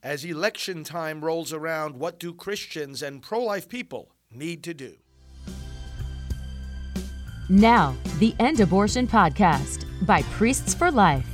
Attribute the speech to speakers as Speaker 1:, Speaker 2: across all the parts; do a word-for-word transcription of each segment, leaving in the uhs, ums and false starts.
Speaker 1: As election time rolls around, what do Christians and pro-life people need to do?
Speaker 2: Now, the End Abortion Podcast by Priests for Life.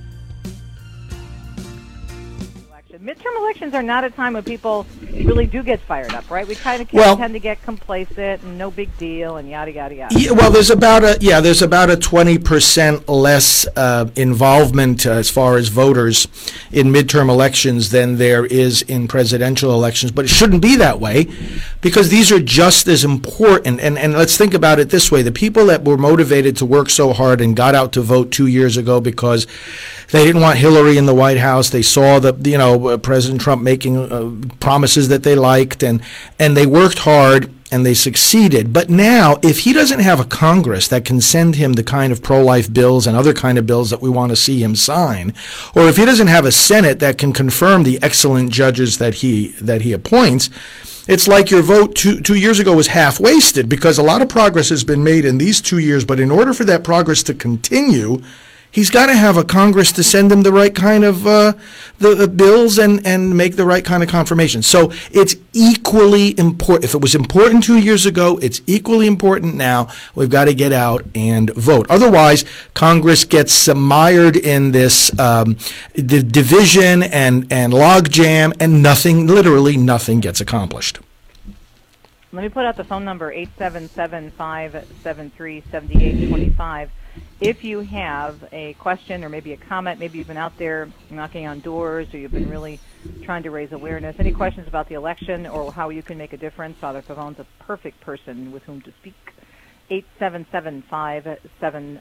Speaker 3: Midterm elections are not a time when people really do get fired up, right? We kind of
Speaker 1: Well-
Speaker 3: tend to get complacent and no big deal and yada, yada, yada.
Speaker 1: Yeah, well, there's about a yeah, there's about a twenty percent less uh, involvement uh, as far as voters in midterm elections than there is in presidential elections. But it shouldn't be that way, because these are just as important. And and let's think about it this way: the people that were motivated to work so hard and got out to vote two years ago because they didn't want Hillary in the White House, they saw the you know uh, President Trump making uh, promises that they liked, and and they worked hard. And they succeeded. But now, if he doesn't have a Congress that can send him the kind of pro-life bills and other kind of bills that we want to see him sign, or if he doesn't have a Senate that can confirm the excellent judges that he that he appoints, it's like your vote two, two years ago was half-wasted, because a lot of progress has been made in these two years. But in order for that progress to continue, he's got to have a Congress to send him the right kind of uh, the, the bills and, and make the right kind of confirmation. So it's equally important. If it was important two years ago, it's equally important now. We've got to get out and vote. Otherwise, Congress gets uh, mired in this um, the division and, and logjam, and nothing, literally nothing gets accomplished.
Speaker 3: Let me put out the phone number, eight seven seven, five seven three, seven eight two five. If you have a question or maybe a comment, maybe you've been out there knocking on doors, or you've been really trying to raise awareness, any questions about the election or how you can make a difference, Father Pavone's a perfect person with whom to speak. eight seven seven, five seven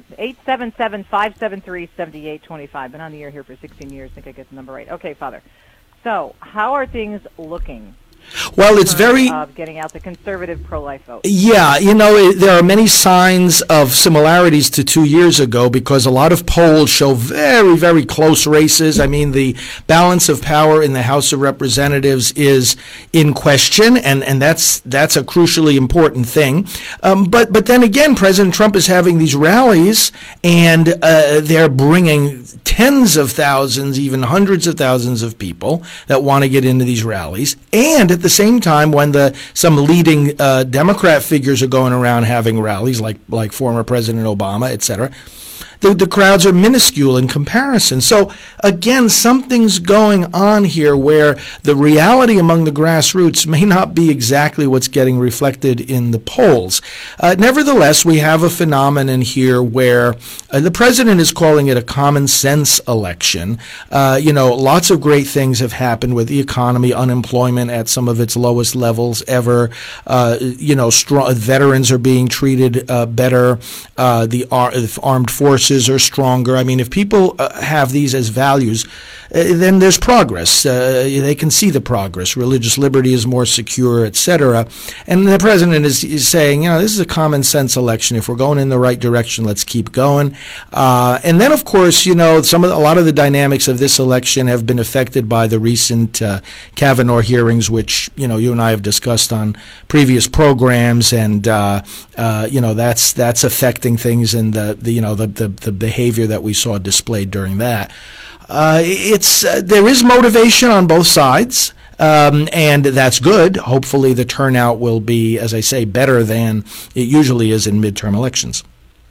Speaker 3: three, seven eight two five. Been on the air here for sixteen years. I think I get the number right. Okay, Father. So how are things looking?
Speaker 1: Well, it's very...
Speaker 3: Of getting out the conservative pro-life vote.
Speaker 1: Yeah, you know, it, there are many signs of similarities to two years ago, because a lot of polls show very, very close races. I mean, the balance of power in the House of Representatives is in question, and, and that's that's a crucially important thing. Um, but but then again, President Trump is having these rallies, and uh, they're bringing tens of thousands, even hundreds of thousands of people that want to get into these rallies. And at the same time, when the some leading uh, Democrat figures are going around having rallies, like like former President Obama, et cetera, the, the crowds are minuscule in comparison. So again, something's going on here where the reality among the grassroots may not be exactly what's getting reflected in the polls. Uh, nevertheless, we have a phenomenon here where uh, the president is calling it a common sense election. Uh, you know, lots of great things have happened with the economy, unemployment at some of its lowest levels ever. Uh, you know, strong, veterans are being treated uh, better. Uh, the ar- armed forces are stronger. I mean, if people uh, have these as values, uh, then there's progress. Uh, they can see the progress. Religious liberty is more secure, et cetera. And the president is, is saying, you know, this is a common sense election. If we're going in the right direction, let's keep going. Uh, and then, of course, you know, some of the, a lot of the dynamics of this election have been affected by the recent uh, Kavanaugh hearings, which, you know, you and I have discussed on previous programs, and uh, uh, you know, that's that's affecting things in the, the you know the, the the behavior that we saw displayed during that. Uh, it's uh, there is motivation on both sides, um, and that's good. Hopefully, the turnout will be, as I say, better than it usually is in midterm elections.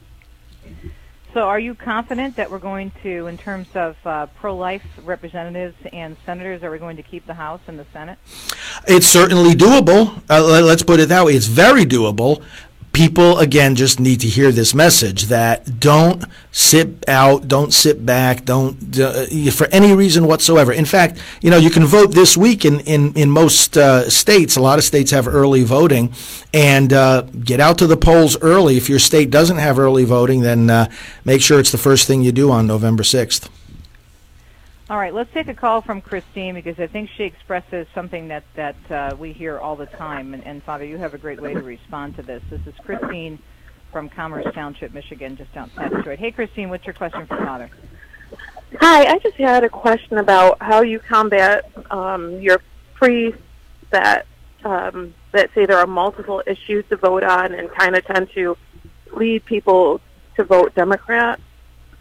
Speaker 3: So are you confident that we're going to, in terms of uh, pro-life representatives and senators, are we going to keep the House and the Senate?
Speaker 1: It's certainly doable. Uh, let's put it that way. It's very doable. People, again, just need to hear this message that don't sit out, don't sit back, don't, uh, for any reason whatsoever. In fact, you know, you can vote this week in, in, in most uh, states. A lot of states have early voting, and uh, get out to the polls early. If your state doesn't have early voting, then uh, make sure it's the first thing you do on November sixth.
Speaker 3: All right, let's take a call from Christine, because I think she expresses something that, that uh, we hear all the time. And, and, Father, you have a great way to respond to this. This is Christine from Commerce Township, Michigan, just outside Detroit. Hey, Christine, what's your question for Father?
Speaker 4: Hi, I just had a question about how you combat um, your priests that, um, that say there are multiple issues to vote on and kind of tend to lead people to vote Democrat.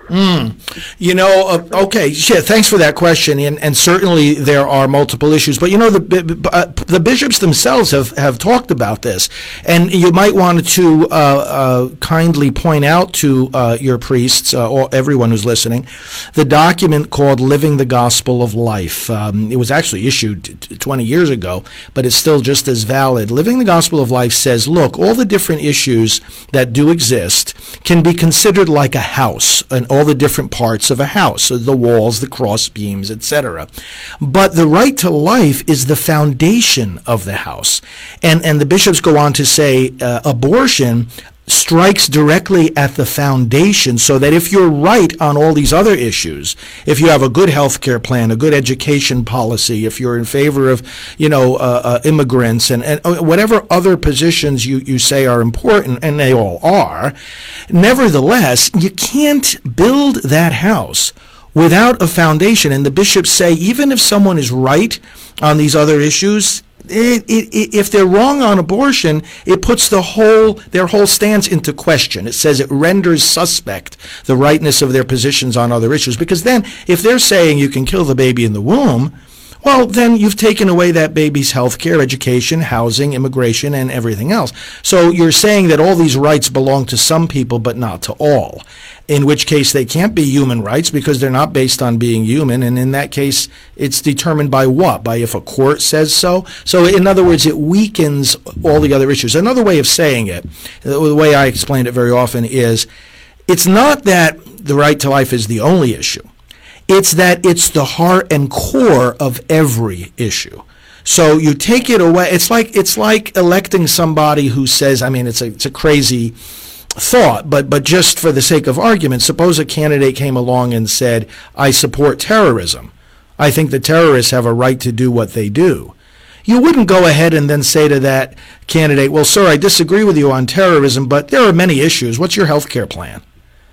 Speaker 1: Mm. You know, uh, okay, yeah, thanks for that question, and, and certainly there are multiple issues. But you know, the uh, the bishops themselves have, have talked about this, and you might want to uh, uh, kindly point out to uh, your priests uh, or everyone who's listening the document called "Living the Gospel of Life." Um, it was actually issued t- twenty years ago, but it's still just as valid. Living the Gospel of Life says, look, all the different issues that do exist can be considered like a house, and all the different parts of a house, so the walls, the cross beams, et cetera. But the right to life is the foundation of the house. And and the bishops go on to say uh, abortion strikes directly at the foundation, so that if you're right on all these other issues, if you have a good health care plan, a good education policy, if you're in favor of, you know, uh, uh, immigrants and, and whatever other positions you, you say are important, and they all are, nevertheless, you can't build that house without a foundation. And the bishops say, even if someone is right on these other issues, It, it, it, if they're wrong on abortion, it puts the whole their whole stance into question. It says it renders suspect the rightness of their positions on other issues. Because then, if they're saying you can kill the baby in the womb, well, then you've taken away that baby's health care, education, housing, immigration, and everything else. So you're saying that all these rights belong to some people, but not to all. In which case they can't be human rights because they're not based on being human. And in that case, it's determined by what? By if a court says so? So in other words, it weakens all the other issues. Another way of saying it, the way I explain it very often is, it's not that the right to life is the only issue. It's that it's the heart and core of every issue. So you take it away. It's like it's like electing somebody who says, I mean, it's a it's a crazy thought, but but just for the sake of argument, suppose a candidate came along and said, I support terrorism. I think the terrorists have a right to do what they do. You wouldn't go ahead and then say to that candidate, well, sir, I disagree with you on terrorism, but there are many issues. What's your health care plan?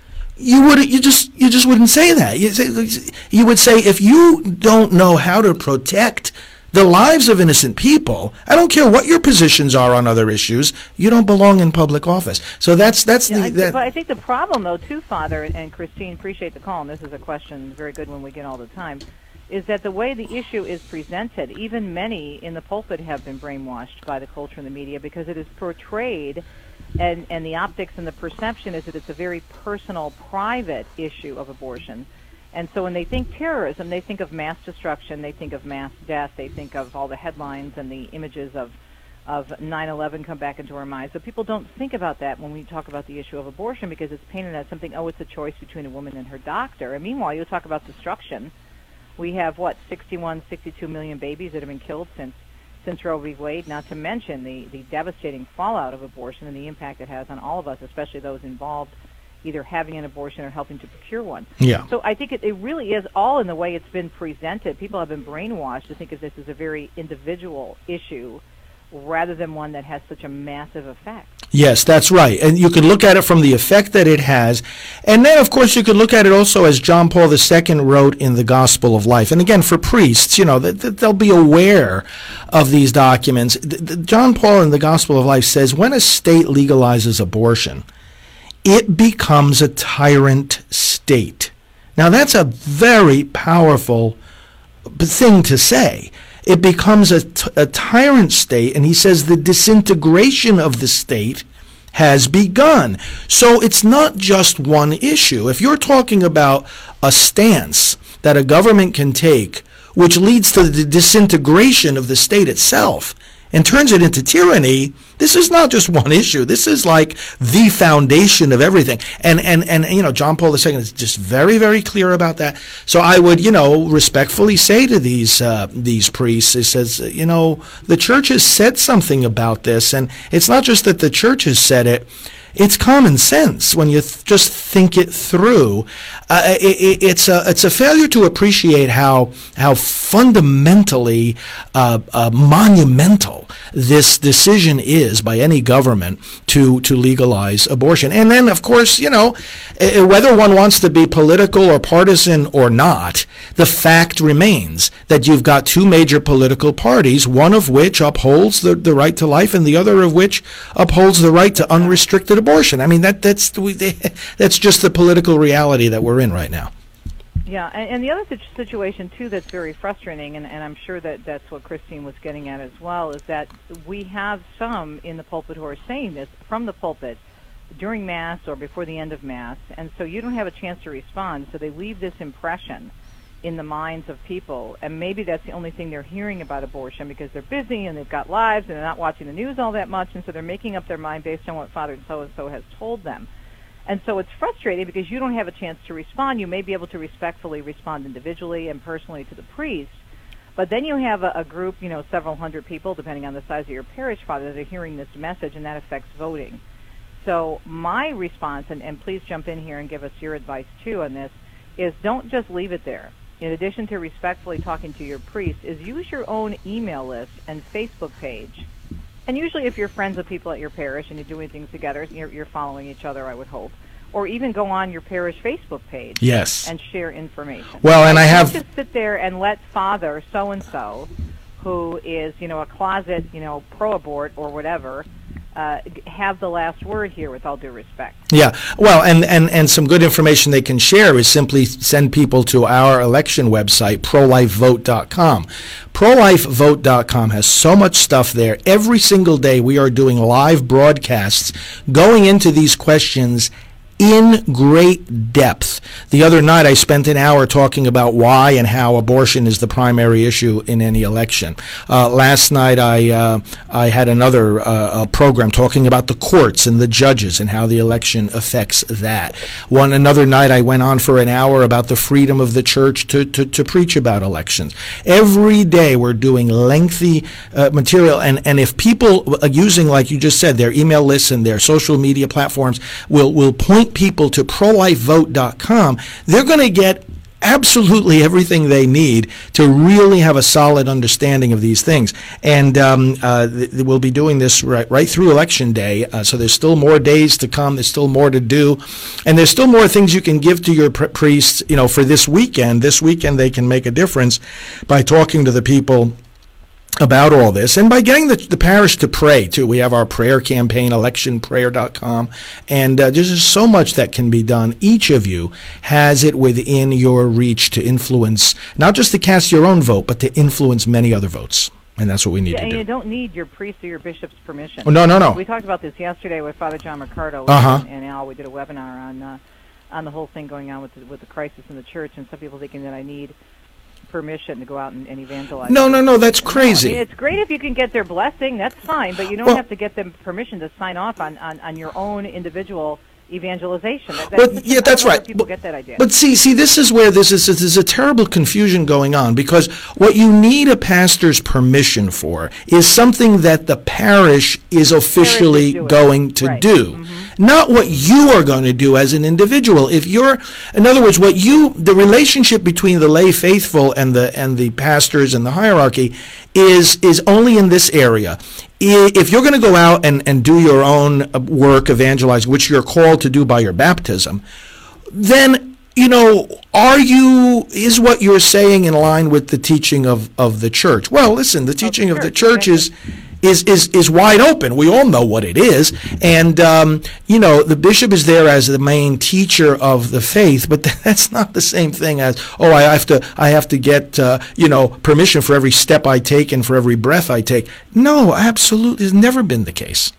Speaker 1: You would you just you just wouldn't say that. You, say, you would say, if you don't know how to protect the lives of innocent people, I don't care what your positions are on other issues, you don't belong in public office. So that's that's
Speaker 3: yeah,
Speaker 1: the.
Speaker 3: I,
Speaker 1: that,
Speaker 3: but I think the problem, though, too, Father and Christine, appreciate the call, and this is a question very good one we get all the time, is that the way the issue is presented, even many in the pulpit have been brainwashed by the culture and the media because it is portrayed. And, and the optics and the perception is that it's a very personal, private issue of abortion. And so when they think terrorism, they think of mass destruction, they think of mass death, they think of all the headlines and the images of, of nine eleven come back into our minds. So people don't think about that when we talk about the issue of abortion because it's painted as something, oh, it's a choice between a woman and her doctor. And meanwhile, you talk about destruction. We have, what, sixty-one, sixty-two million babies that have been killed since since Roe v. Wade, not to mention the, the devastating fallout of abortion and the impact it has on all of us, especially those involved either having an abortion or helping to procure one.
Speaker 1: Yeah.
Speaker 3: So I think it, it really is all in the way it's been presented. People have been brainwashed to think of this as a very individual issue rather than one that has such a massive effect.
Speaker 1: Yes, that's right. And you can look at it from the effect that it has. And then, of course, you could look at it also as John Paul the Second wrote in the Gospel of Life. And again, for priests, you know, that, that they'll be aware of these documents. The, the, John Paul in the Gospel of Life says, when a state legalizes abortion, it becomes a tyrant state. Now, that's a very powerful thing to say. It becomes a, t- a tyrant state, and he says the disintegration of the state has begun. So it's not just one issue. If you're talking about a stance that a government can take which leads to the disintegration of the state itself and turns it into tyranny, this is not just one issue. This is like the foundation of everything. And, and, and you know, John Paul the Second is just very, very clear about that. So I would, you know, respectfully say to these uh, these priests, it says, you know, the church has said something about this. And it's not just that the church has said it. It's common sense when you th- just think it through. Uh, it, it, it's a it's a failure to appreciate how how fundamentally uh, uh, monumental this decision is by any government to to legalize abortion. And then, of course, you know, whether one wants to be political or partisan or not, the fact remains that you've got two major political parties, one of which upholds the, the right to life and the other of which upholds the right to unrestricted abortion. abortion. I mean, that that's we, that's just the political reality that we're in right now.
Speaker 3: Yeah, and, and the other situ- situation, too, that's very frustrating, and, and I'm sure that that's what Christine was getting at as well, is that we have some in the pulpit who are saying this from the pulpit during Mass or before the end of Mass, and so you don't have a chance to respond, so they leave this impression in the minds of people, and maybe that's the only thing they're hearing about abortion because they're busy and they've got lives and they're not watching the news all that much, and so they're making up their mind based on what Father so-and-so has told them. And so it's frustrating because you don't have a chance to respond. You may be able to respectfully respond individually and personally to the priest, but then you have a, a group, you know, several hundred people, depending on the size of your parish, Father, that are hearing this message, and that affects voting. So my response, and, and please jump in here and give us your advice, too, on this, is don't just leave it there. In addition to respectfully talking to your priest, is use your own email list and Facebook page. And usually if you're friends with people at your parish and you're doing things together, you're, you're following each other, I would hope. Or even go on your parish Facebook page.
Speaker 1: Yes.
Speaker 3: And share information.
Speaker 1: Well, and I have...
Speaker 3: Don't just sit there and let Father so-and-so, who is, you know, a closet, you know, pro-abort or whatever, uh, have the last word here, with all due respect.
Speaker 1: Yeah, well, and, and, and some good information they can share is simply send people to our election website, pro life vote dot com. pro life vote dot com has so much stuff there. Every single day we are doing live broadcasts going into these questions in great depth. The other night I spent an hour talking about why and how abortion is the primary issue in any election. Uh, last night I uh, I had another uh, program talking about the courts and the judges and how the election affects that. One another night I went on for an hour about the freedom of the church to, to, to preach about elections. Every day we're doing lengthy uh, material, and, and if people uh, using, like you just said, their email lists and their social media platforms will, will point people to pro life vote dot com, they're going to get absolutely everything they need to really have a solid understanding of these things. And um, uh, th- we'll be doing this right, right through Election Day, uh, so there's still more days to come, there's still more to do, and there's still more things you can give to your pr- priests, you know, for this weekend. This weekend they can make a difference by talking to the people about all this, and by getting the, the parish to pray, too. We have our prayer campaign, election prayer dot com, and uh, there's just so much that can be done. Each of you has it within your reach to influence, not just to cast your own vote, but to influence many other votes, and that's what we need
Speaker 3: yeah,
Speaker 1: to
Speaker 3: and
Speaker 1: do.
Speaker 3: You don't need your priest or your bishop's permission.
Speaker 1: Oh, no, no, no.
Speaker 3: We talked about this yesterday with Father John Ricardo
Speaker 1: uh-huh.
Speaker 3: and, and Al. We did a webinar on uh, on the whole thing going on with the, with the crisis in the church, and some people thinking that I need permission to go out and, and evangelize.
Speaker 1: No, no, no, that's crazy.
Speaker 3: No, I mean, it's great if you can get their blessing, that's fine, but you don't
Speaker 1: well,
Speaker 3: have to get them permission to sign off on, on, on your own individual evangelization. That,
Speaker 1: well,
Speaker 3: that's,
Speaker 1: yeah, that's right.
Speaker 3: People
Speaker 1: but,
Speaker 3: get that idea.
Speaker 1: But see, see, this is where this is. There's a terrible confusion going on, because what you need a pastor's permission for is something that the parish is officially
Speaker 3: parish is
Speaker 1: going to
Speaker 3: right.
Speaker 1: do. Mm-hmm. Not what you are going to do as an individual. If you're, in other words, what you, the relationship between the lay faithful and the and the pastors and the hierarchy is is only in this area. If you're going to go out and, and do your own work, evangelize, which you're called to do by your baptism, then, you know, are you, is what you're saying in line with the teaching of, of the church? Well, listen, the teaching of the church is is is is wide open. We all know what it is, and um, you know, the bishop is there as the main teacher of the faith, but that's not the same thing as, oh, I have to I have to get uh, you know, permission for every step I take and for every breath I take. No, absolutely, it's never been the case.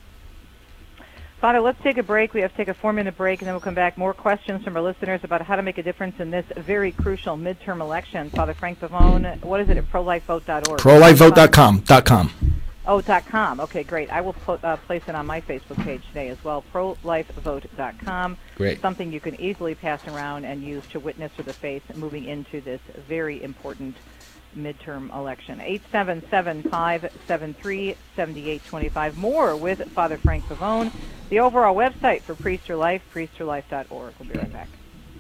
Speaker 3: Father, let's take a break. We have to take a four-minute break, and then we'll come back. More questions from our listeners about how to make a difference in this very crucial midterm election. Father Frank Pavone, what is it at pro life vote dot org? pro life vote dot com.
Speaker 1: .com.
Speaker 3: Oh, dot .com. Okay, great. I will put, uh, place it on my Facebook page today as well, pro life vote dot com.
Speaker 1: Great.
Speaker 3: Something you can easily pass around and use to witness for the faith moving into this very important midterm election. eight seven seven, five seven three, seven eight two five. More with Father Frank Pavone. The overall website for Priest for Life, priest for life dot org. We'll be right back.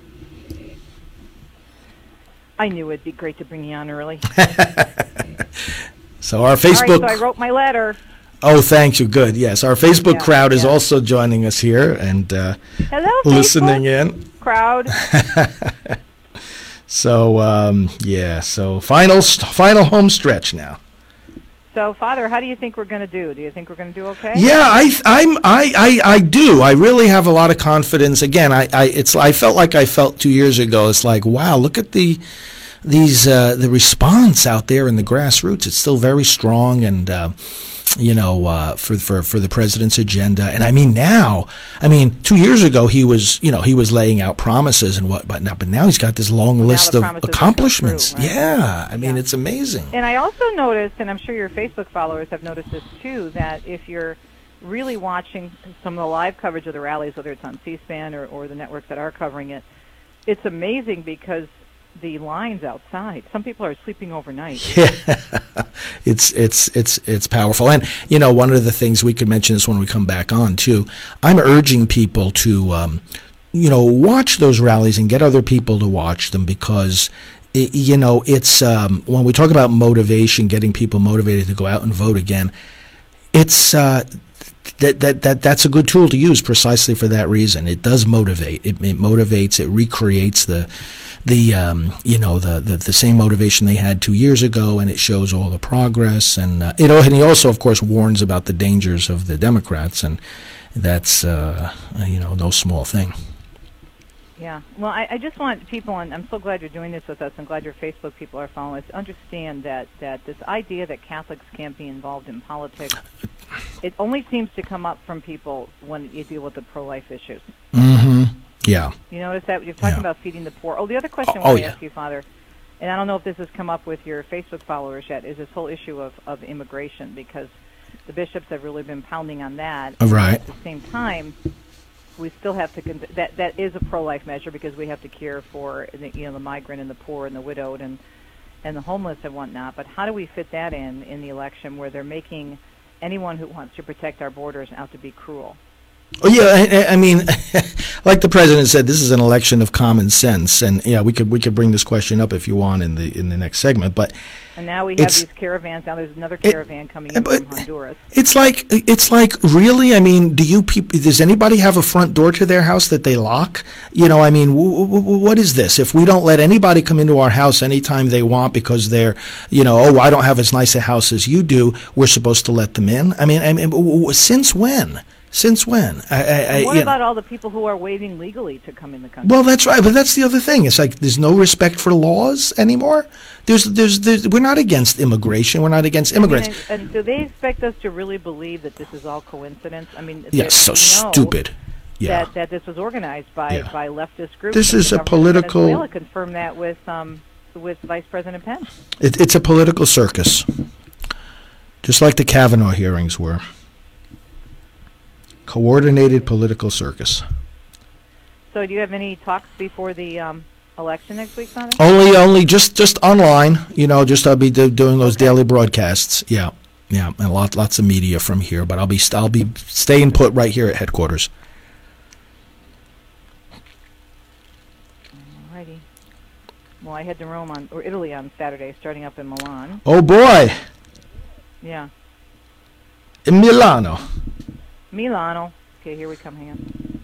Speaker 3: I knew it'd be great to bring you on early.
Speaker 1: So our Facebook...
Speaker 3: All right, so I wrote my letter.
Speaker 1: Oh, thank you. Good. Yes, our Facebook
Speaker 3: yeah,
Speaker 1: crowd is
Speaker 3: yeah.
Speaker 1: also joining us here and uh,
Speaker 3: Hello,
Speaker 1: listening
Speaker 3: Facebook
Speaker 1: in.
Speaker 3: Crowd.
Speaker 1: So, um, yeah, so final final home stretch now.
Speaker 3: So, Father, how do you think we're going to do? Do you think we're going to do okay?
Speaker 1: Yeah, I, I'm, I, I, I do. I really have a lot of confidence. Again, I, I, it's, I felt like I felt two years ago. It's like, wow, look at the, these, uh, the response out there in the grassroots. It's still very strong, and, uh, you know, uh, for, for, for the president's agenda. And I mean, now, I mean, two years ago, he was, you know, he was laying out promises and what, but now, but now he's got this long list of accomplishments.
Speaker 3: True, right?
Speaker 1: Yeah. I mean,
Speaker 3: yeah.
Speaker 1: it's amazing.
Speaker 3: And I also noticed, and I'm sure your Facebook followers have noticed this too, that if you're really watching some of the live coverage of the rallies, whether it's on C-SPAN or, or the networks that are covering it, it's amazing because the lines outside, some people are sleeping overnight.
Speaker 1: Yeah, it's it's it's it's powerful. And you know, one of the things we could mention is when we come back on too. I'm urging people to, um, you know, watch those rallies and get other people to watch them, because it, you know, it's um, when we talk about motivation, getting people motivated to go out and vote again. It's uh, that that that that's a good tool to use precisely for that reason. It does motivate. It, it motivates. It recreates the. the um, you know the, the the same motivation they had two years ago, and it shows all the progress, and uh, it and he also of course warns about the dangers of the Democrats, and that's uh, you know no small thing.
Speaker 3: Yeah, well, I, I just want people, and I'm so glad you're doing this with us. I'm glad your Facebook people are following us. Understand that that this idea that Catholics can't be involved in politics, it only seems to come up from people when you deal with the pro-life issues.
Speaker 1: Mm-hmm. Yeah.
Speaker 3: You notice that you're talking
Speaker 1: Yeah.
Speaker 3: about feeding the poor. Oh, the other question
Speaker 1: Oh,
Speaker 3: I want to
Speaker 1: yeah.
Speaker 3: ask you, Father, and I don't know if this has come up with your Facebook followers yet, is this whole issue of, of immigration, because the bishops have really been pounding on that.
Speaker 1: Right.
Speaker 3: At the same time, we still have to con- that that is a pro-life measure, because we have to care for the, you know the migrant and the poor and the widowed and and the homeless and whatnot. But how do we fit that in in the election, where they're making anyone who wants to protect our borders out to be cruel?
Speaker 1: Oh yeah, I, I mean, like the president said, this is an election of common sense, and yeah, we could we could bring this question up if you want in the in the next segment. But
Speaker 3: and now we have these caravans. Now there's another caravan it, coming in from Honduras.
Speaker 1: It's like it's like really. I mean, do you people? Does anybody have a front door to their house that they lock? You know, I mean, w- w- what is this? If we don't let anybody come into our house anytime they want because they're, you know, oh, I don't have as nice a house as you do, we're supposed to let them in? I mean, I mean, w- w- since when? Since when? I, I,
Speaker 3: I, what
Speaker 1: you
Speaker 3: about
Speaker 1: know.
Speaker 3: all the people who are waiting legally to come in the country?
Speaker 1: Well, that's right, but that's the other thing. It's like there's no respect for laws anymore. There's, there's, there's we're not against immigration. We're not against immigrants.
Speaker 3: I mean, and, and do they expect us to really believe that this is all coincidence? I mean,
Speaker 1: yes, so stupid. Yeah.
Speaker 3: That that this was organized by
Speaker 1: Yeah.
Speaker 3: by leftist groups.
Speaker 1: This
Speaker 3: and
Speaker 1: is
Speaker 3: the
Speaker 1: a
Speaker 3: government of
Speaker 1: political.
Speaker 3: Venezuela confirmed that with um with Vice President Pence.
Speaker 1: It, it's a political circus, just like the Kavanaugh hearings were. Coordinated political circus.
Speaker 3: So, do you have any talks before the um, election next week, Father?
Speaker 1: Only, only just, just online. You know, just I'll be do, doing those
Speaker 3: Okay.
Speaker 1: daily broadcasts. Yeah, yeah, and lot, lots of media from here. But I'll be, I'll be staying put right here at headquarters.
Speaker 3: Alrighty. Well, I head to Rome on or Italy on Saturday, starting up in Milan.
Speaker 1: Oh boy,
Speaker 3: Yeah,
Speaker 1: in Milano.
Speaker 3: Milano. Okay, here we come. Hang on.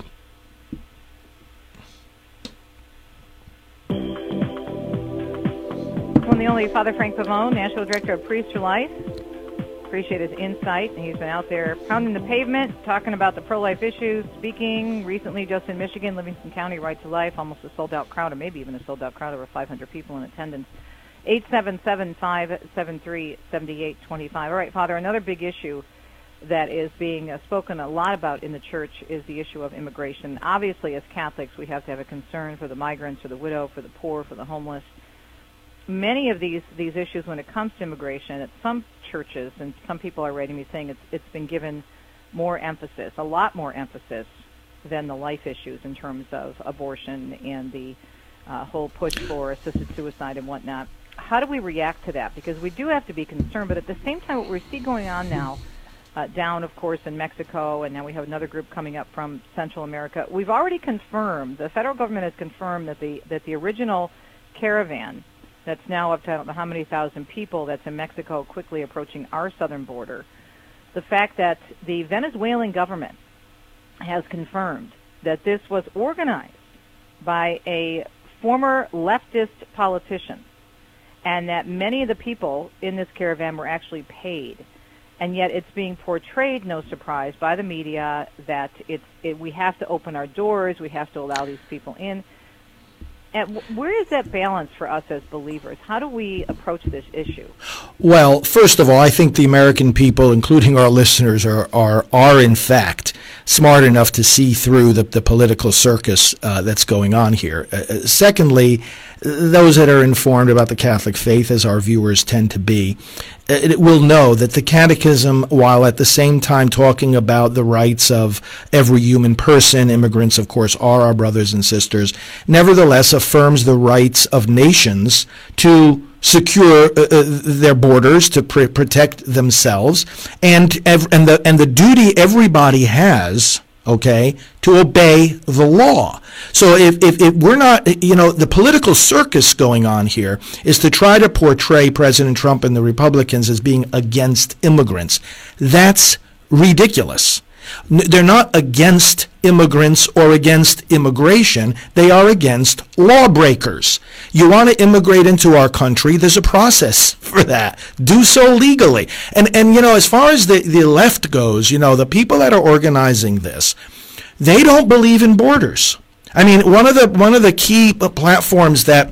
Speaker 3: One and the only Father Frank Pavone, National Director of Priests for Life. Appreciate his insight, and he's been out there pounding the pavement, talking about the pro-life issues, speaking recently just in Michigan, Livingston County, Right to Life, almost a sold-out crowd, or maybe even a sold-out crowd, over five hundred people in attendance. eight seven seven, five seven three, seven eight two five. All right, Father, another big issue that is being uh, spoken a lot about in the church is the issue of immigration. Obviously, as Catholics, we have to have a concern for the migrants, for the widow, for the poor, for the homeless. Many of these these issues, when it comes to immigration, at some churches, and some people are writing me saying it's it's been given more emphasis, a lot more emphasis than the life issues in terms of abortion and the uh, whole push for assisted suicide and whatnot. How do we react to that? Because we do have to be concerned, but at the same time, what we see going on now, uh, down, of course, in Mexico, and now we have another group coming up from Central America, we've already confirmed, the federal government has confirmed that the that the original caravan that's now up to I don't know how many thousand people that's in Mexico, quickly approaching our southern border. The fact that the Venezuelan government has confirmed that this was organized by a former leftist politician, and that many of the people in this caravan were actually paid. And yet it's being portrayed, no surprise, by the media that it's it, we have to open our doors, we have to allow these people in. And where is that balance for us as believers? How do we approach this issue?
Speaker 1: Well, first of all, I think the American people, including our listeners, are are, are in fact smart enough to see through the, the political circus uh, that's going on here. Uh, secondly, those that are informed about the Catholic faith, as our viewers tend to be, it will know that the Catechism, while at the same time talking about the rights of every human person, immigrants, of course, are our brothers and sisters, nevertheless affirms the rights of nations to secure uh, uh, their borders, to pr- protect themselves, and ev- and the and the duty everybody has, okay, to obey the law. So if, if, if we're not, you know, the political circus going on here is to try to portray President Trump and the Republicans as being against immigrants. That's ridiculous. They're not against immigrants or against immigration. They are against lawbreakers. You want to immigrate into our country, there's a process for that. Do so legally. And, and you know, as far as the, the left goes, you know, the people that are organizing this, they don't believe in borders. I mean, one of the one of the key platforms that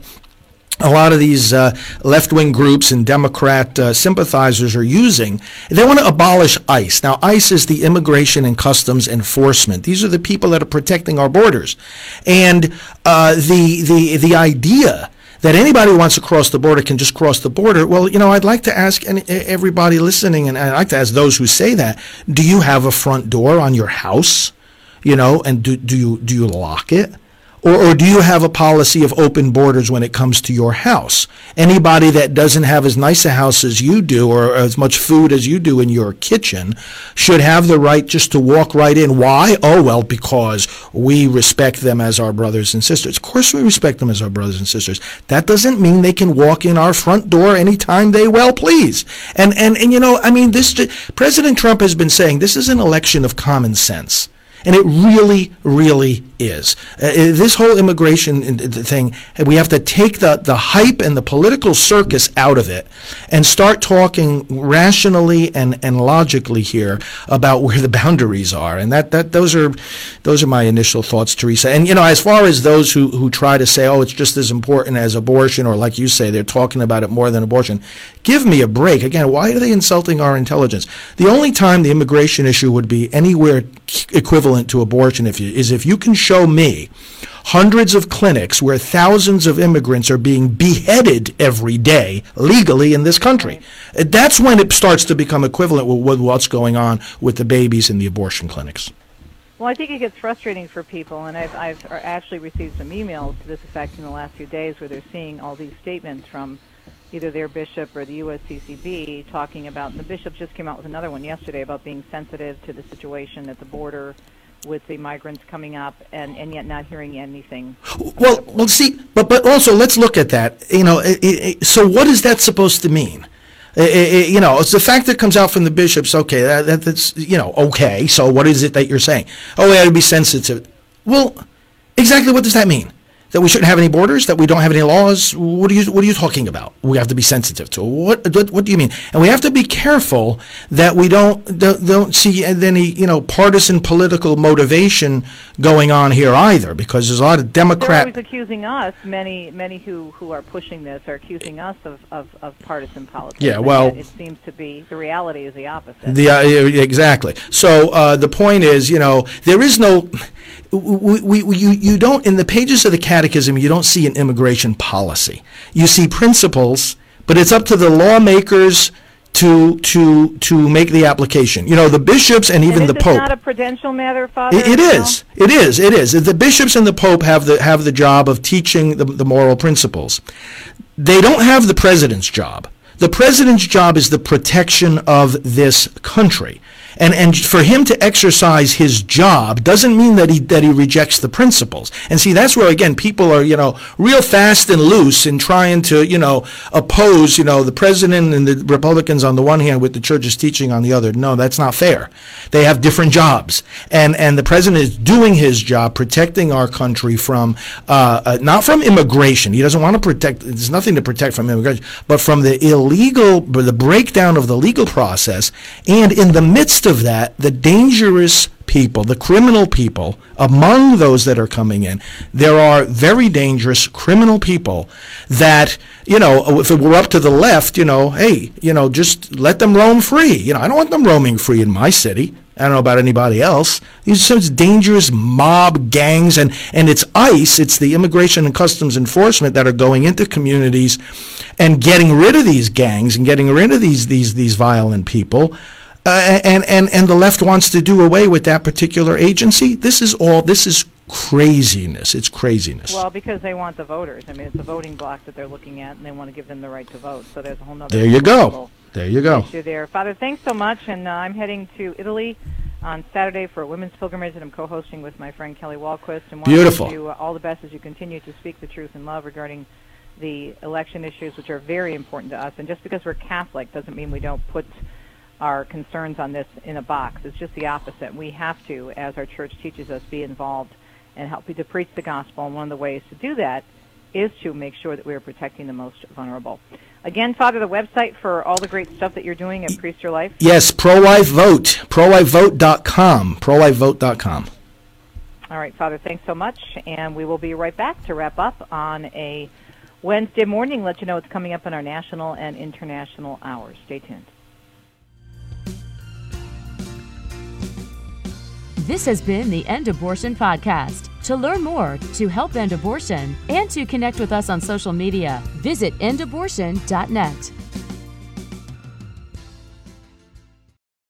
Speaker 1: a lot of these uh, left-wing groups and Democrat uh, sympathizers are using, they want to abolish ICE. Now, ICE is the Immigration and Customs Enforcement. These are the people that are protecting our borders. And uh, the the the idea that anybody who wants to cross the border can just cross the border, well, you know, I'd like to ask any, everybody listening, and I'd like to ask those who say that, do you have a front door on your house? You know, and do, do you do you lock it? Or, or do you have a policy of open borders when it comes to your house? Anybody that doesn't have as nice a house as you do or as much food as you do in your kitchen should have the right just to walk right in. Why? Oh, well, because we respect them as our brothers and sisters. Of course we respect them as our brothers and sisters. That doesn't mean they can walk in our front door anytime they well please. And, and, and you know, I mean, this President Trump has been saying this is an election of common sense. And it really, really is. Uh, this whole immigration thing, we have to take the, the hype and the political circus out of it and start talking rationally and, and logically here about where the boundaries are. And that, that those are those are my initial thoughts, Teresa. And, you know, as far as those who, who try to say, oh, it's just as important as abortion, or like you say, they're talking about it more than abortion, give me a break. Again, why are they insulting our intelligence? The only time the immigration issue would be anywhere equivalent to abortion if you, is if you can show me hundreds of clinics where thousands of immigrants are being beheaded every day legally in this country. Right. That's when it starts to become equivalent with, with what's going on with the babies in the abortion clinics.
Speaker 3: Well, I think it gets frustrating for people, and I've, I've actually received some emails to this effect in the last few days where they're seeing all these statements from either their bishop or the U S C C B talking about, and the bishop just came out with another one yesterday about being sensitive to the situation at the border with the migrants coming up, and, and yet not hearing anything.
Speaker 1: Well, well, see, but but also let's look at that. You know, it, it, so what is that supposed to mean? It, it, you know, it's the fact that comes out from the bishops. Okay, that, that, that's you know, okay. So what is it that you're saying? Oh, we have to be sensitive. Well, exactly what does that mean? That we shouldn't have any borders? That we don't have any laws? What are you What are you talking about? We have to be sensitive to what? What, what do you mean? And we have to be careful that we don't don't, don't see any you know partisan political motivation going on here either, because there's a lot of Democrat.
Speaker 3: They're always accusing us. Many many who, who are pushing this are accusing us of, of, of partisan politics.
Speaker 1: Yeah, well,
Speaker 3: it seems to be the reality is the opposite.
Speaker 1: The uh, exactly. So uh, the point is, you know, there is no. We, we, we, you, you don't, in the pages of the Catechism, you don't see an immigration policy. You see principles, but it's up to the lawmakers to to to make the application. You know, the bishops and even
Speaker 3: and
Speaker 1: the Pope.
Speaker 3: It's not a prudential matter, Father?
Speaker 1: It, it is. It is. It is. The bishops and the Pope have the have the job of teaching the, the moral principles. They don't have the president's job. The president's job is the protection of this country. And and for him to exercise his job doesn't mean that he that he rejects the principles. And see, that's where again people are, you know, real fast and loose in trying to, you know, oppose, you know, the president and the Republicans on the one hand with the church's teaching on the other. No, that's not fair. They have different jobs, and and the president is doing his job, protecting our country from uh, uh, not from immigration. He doesn't want to protect. There's nothing to protect from immigration, but from the illegal, the breakdown of the legal process, and in the midst of that, the dangerous people, the criminal people, among those that are coming in, there are very dangerous criminal people that, you know, if it were up to the left, you know, hey, you know, just let them roam free. You know, I don't want them roaming free in my city. I don't know about anybody else. These are such dangerous mob gangs, and, and it's ICE, it's the Immigration and Customs Enforcement that are going into communities and getting rid of these gangs and getting rid of these these these violent people. Uh, and, and, and the left wants to do away with that particular agency. This is all, this is craziness. It's craziness.
Speaker 3: Well, because they want the voters. I mean, it's a voting block that they're looking at, and they want to give them the right to vote. So there's a whole nother
Speaker 1: There you go. There you go.
Speaker 3: issue there. Father, thanks so much. And uh, I'm heading to Italy on Saturday for a women's pilgrimage that I'm co-hosting with my friend Kelly Walquist. And want
Speaker 1: Beautiful.
Speaker 3: to wish you all the best as you continue to speak the truth in love regarding the election issues, which are very important to us. And just because we're Catholic doesn't mean we don't put our concerns on this in a box. It's just the opposite. We have to, as our church teaches us, be involved and help you to preach the gospel. And one of the ways to do that is to make sure that we are protecting the most vulnerable. Again, Father, the website for all the great stuff that you're doing at Priest Your Life?
Speaker 1: Yes, Pro-Life Vote, pro life vote dot com, pro life vote dot com.
Speaker 3: All right, Father, thanks so much. And we will be right back to wrap up on a Wednesday morning, let you know what's coming up in our national and international hours. Stay tuned.
Speaker 2: This has been the End Abortion Podcast. To learn more, to help end abortion, and to connect with us on social media, visit end abortion dot net.